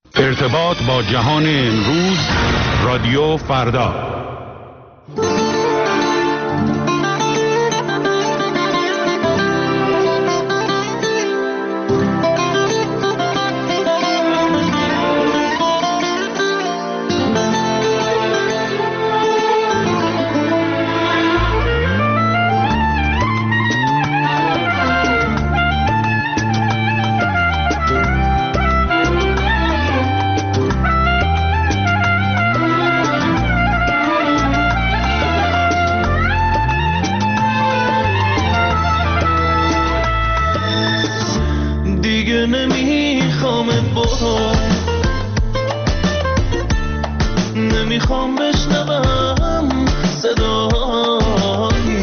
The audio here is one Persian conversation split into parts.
ارتباط با جهان امروز، رادیو فردا. نمیخوام بشنوم صدایی،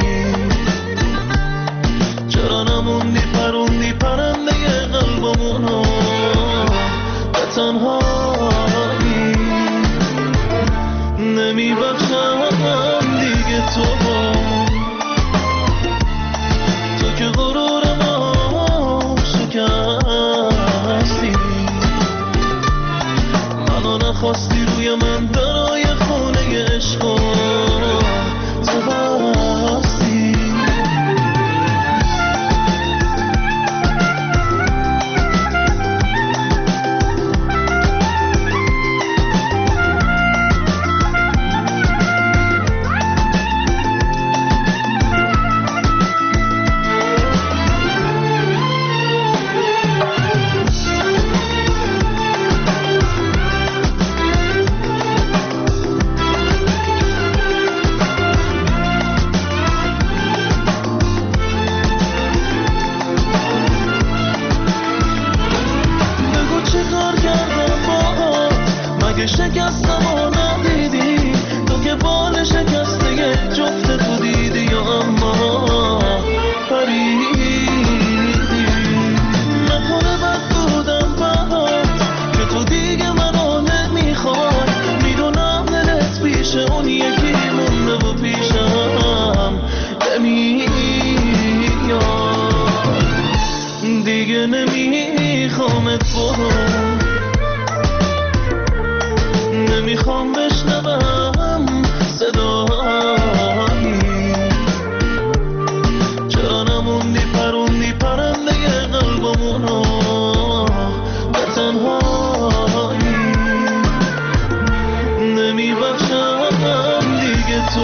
چرا نموندی پروندی پرنده قلبمونو به تنهایی. نمیبخشم دیگه تو که غرور ما شکستی، منو نخواستی روی من درای خونه عشق تو بستی. شکستم و ندیدی تو که بال شکسته جفت تو دیدی یا اما پریدی. نکنه بد بودم فقط که تو دیگه منو نمیخوای، میدونم دلت پیش اون یکی مونده و پیشم نمیای. دیگه نمیخوامت برو، نمیخوام بشنوم صدایی، چرا نموندی پروندی پرنده قلبمونو به تنهایی. نمیبخشم دیگه تو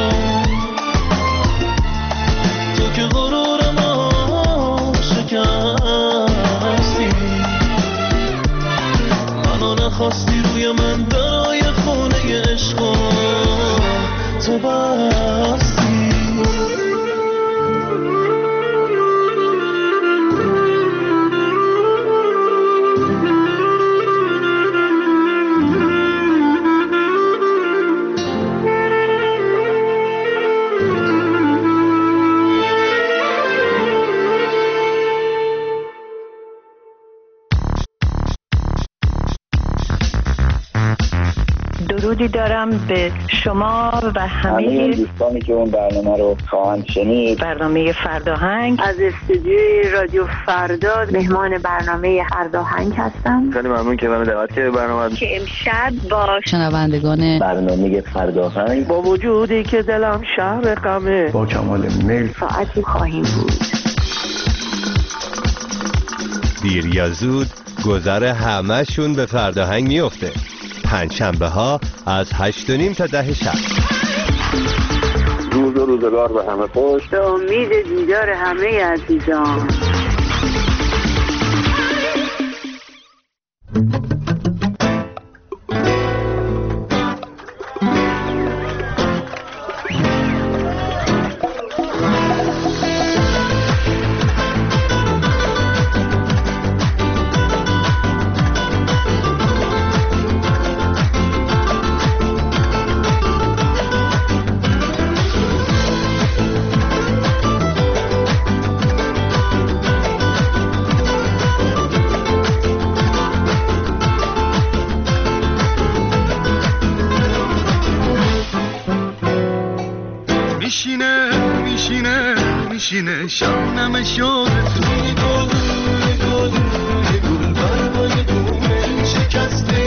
که غرور ما شکستی، منو نخواستی روی من درای خونه عشق تو بستی. درودی دارم به شما و همه دوستانی که اون برنامه رو خواهند شنید. برنامه فرداهنگ از استودیوی رادیو فردا مهمان برنامه فرداهنگ هستم. خیلی ممنون که منو دعوت کردید برنامه که امشب با شنوندگان برنامه فرداهنگ با وجودی که دلم شهر غمه با کمال میل ساعتی خواهیم بود. دیر یا زود گذر همه‌شون به فرداهنگ میفته. پنجشنبه ها از 8:30 تا 10 شب. روز و روزگار به همه خوش. به امید دیدار همه عزیزان. میشینه شانم شد توی گل برای دومه شکسته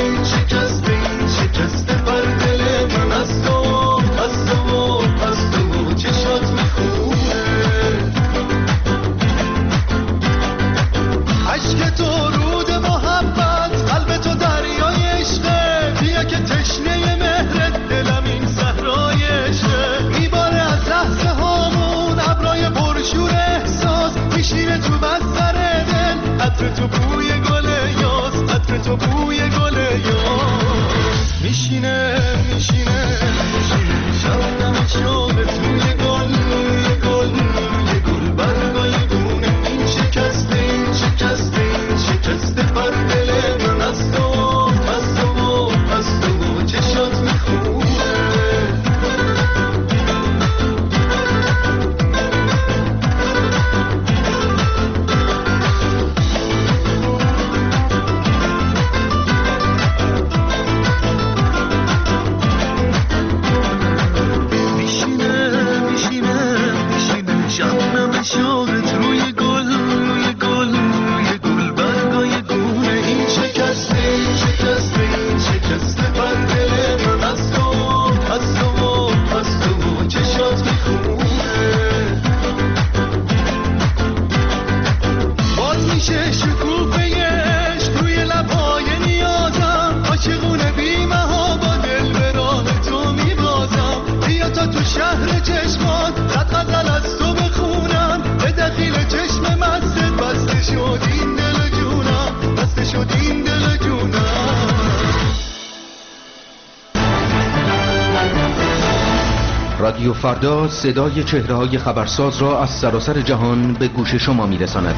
رادیو فردا صدای چهره‌های خبرساز را از سراسر جهان به گوش شما می‌رساند.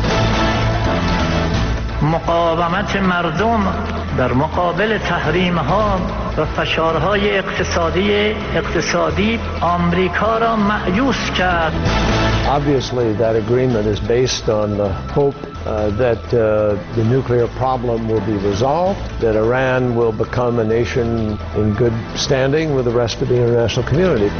مقاومت مردم در مقابل تحریم‌ها و فشارهای اقتصادی آمریکا را مأیوس کرد. Obviously that agreement is based on the hope that the nuclear problem will be resolved, that Iran will become a nation in good standing with the rest of the international community.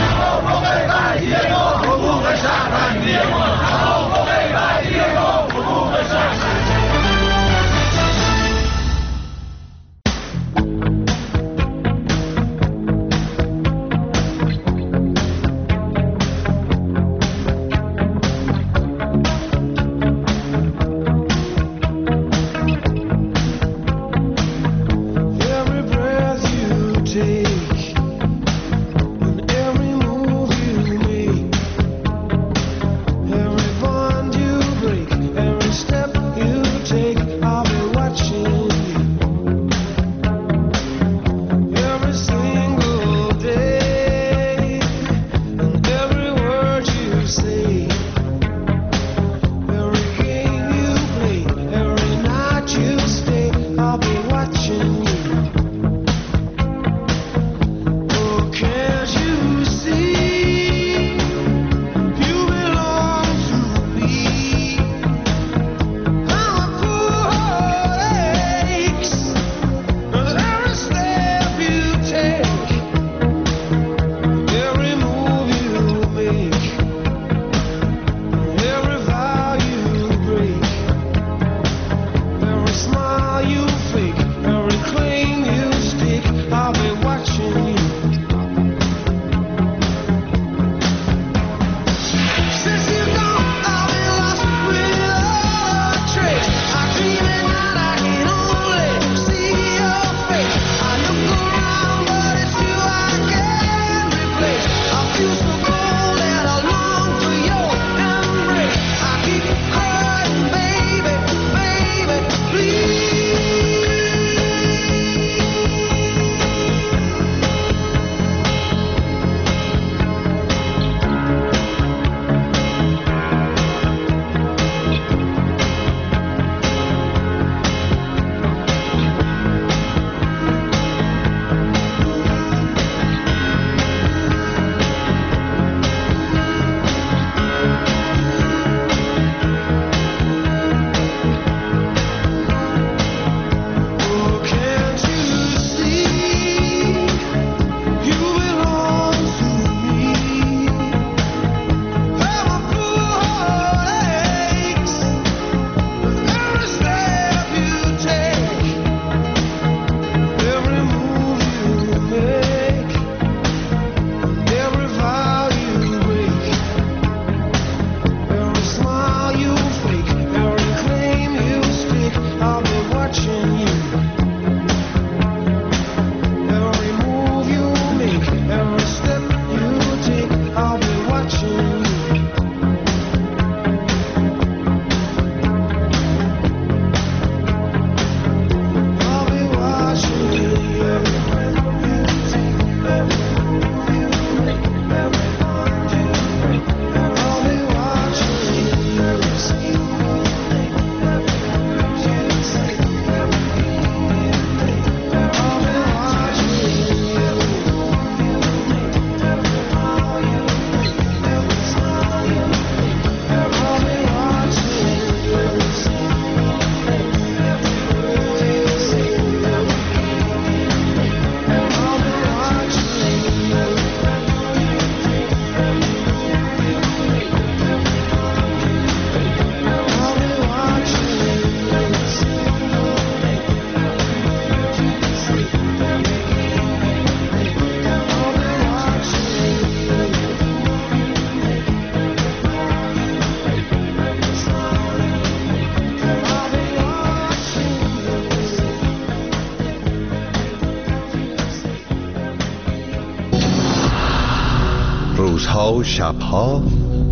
روزها و شبها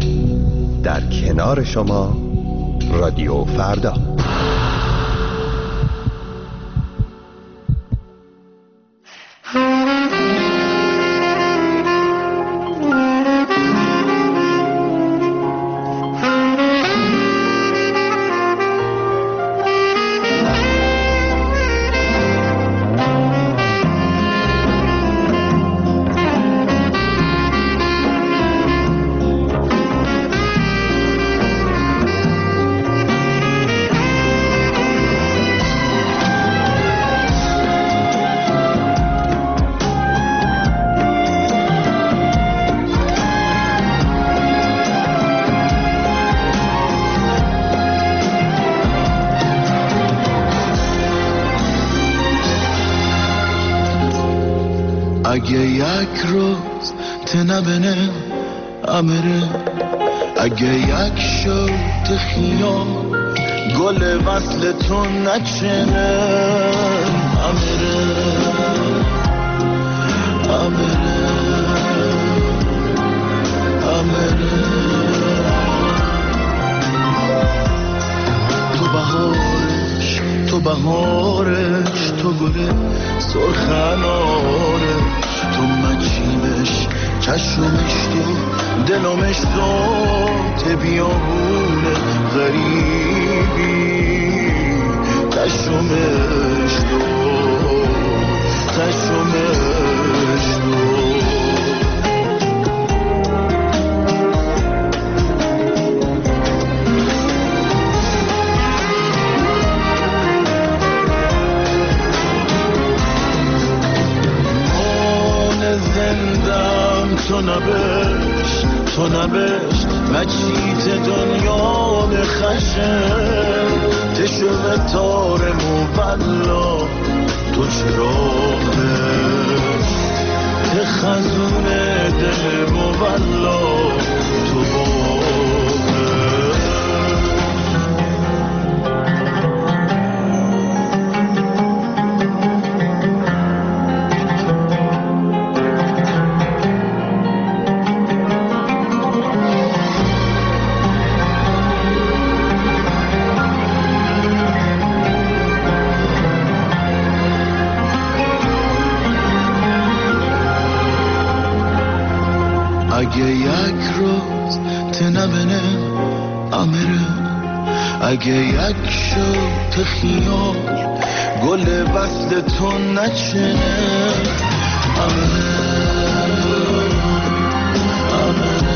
در کنار شما رادیو فردا. اگه یک روز تنبنه امره اگه یک شد خیال گل وصل تو نچنه امره امره امره تو بهارش تو گل سرخنارش تو مچیمش چشمش تو دلمش ذات بیابونه غریبی چشمش تو تو نبشت مچیت دنیا نخشه تشو تار مولا تو چراغش تخزون دل مولا تو اگه یک روز تنبنه امره اگه یک شد خیال گل وصل تو نچنه امره امره